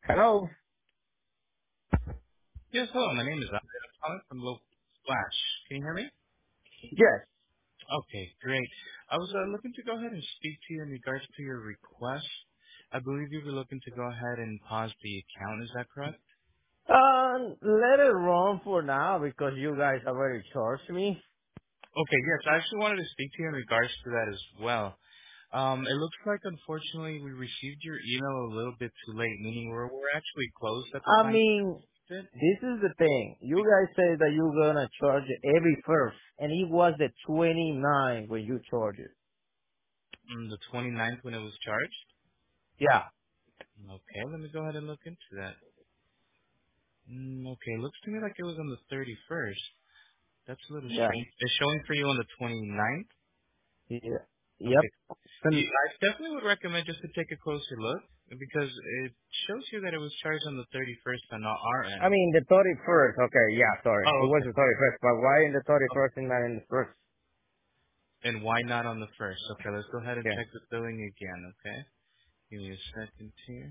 Hello? Yes, hello. My name is Andre. I'm calling from Local Splash. Can you hear me? Yes. Okay, great. I was looking to go ahead and speak to you in regards to your request. I believe you were looking to go ahead and pause the account. Is that correct? Let it run for now because you guys already charged me. Okay, yes. I actually wanted to speak to you in regards to that as well. It looks like, unfortunately, we received your email a little bit too late, meaning we're actually closed at the I time. mean, this is the thing. You guys say that you're gonna charge it every first, and it was the 29 when you charge it. On the 29th when it was charged? Yeah. Okay, let me go ahead and look into that. Okay, looks to me like it was on the 31st. That's a little Yeah. strange. It's showing for you on the 29th. Yeah. Yep. Okay. And, I definitely would recommend just to take a closer look because it shows you that it was charged on the 31st and not our I end. mean, the 31st. Okay, yeah, sorry. It Oh, was okay. the 31st, but why in the Oh, 31st and not in the first? and why not on the 1st? Okay, let's go ahead and Yeah. check the billing again, okay? Give me a second here.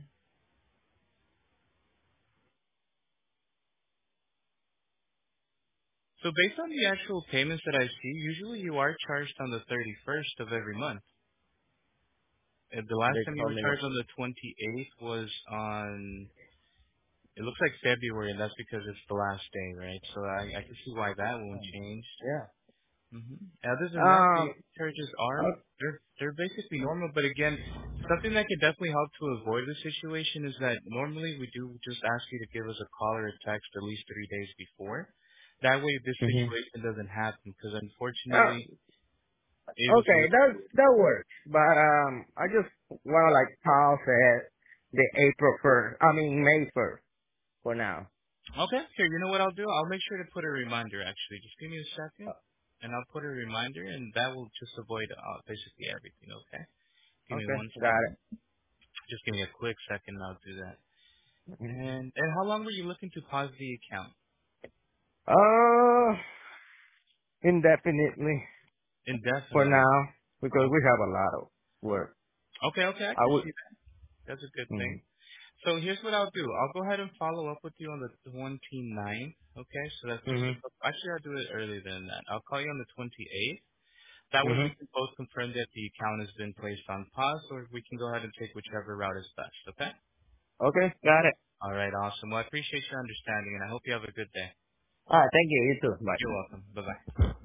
So based on the actual payments that I see, usually you are charged on the 31st of every month. The last They time you told were me that. charged on the 28th was on it looks like February, and that's because it's the last day, right? So I can see why that won't change. Yeah. Other than that, the Um, charges are uh, they're basically normal. But again, something that could definitely help to avoid the situation is that normally we do just ask you to give us a call or a text at least 3 days before. That way, this mhm. situation doesn't happen. Because Uh, unfortunately, it was a Okay, that works. But I just wanna like pause at the April 1st. I mean May 1st for now. okay. Here, you know what I'll do? I'll make sure to put a reminder. Actually, just give me a second, and I'll put a reminder, and that will just avoid basically everything. Okay. Give me Okay, one got second. it. Just give me a quick second, and I'll do that. Mhm. And how long were you looking to pause the account? Uh, indefinitely for Indefinitely. now because we Okay. have a lot of work. Okay, I I can would. see that. That's a good thing. Mm, So here's what I'll do. I'll go ahead and follow up with you on the 29th. Okay, so that's just mhm. actually I'll do it earlier than that. I'll call you on the 28th. That way we Mhm. can both confirm that the account has been placed on pause, or we can go ahead and take whichever route is best. Okay. Okay, got it. All right, awesome. Well, I appreciate your understanding, and I hope you have a good day. All right, thank you. You too. Bye. You're welcome. Bye bye.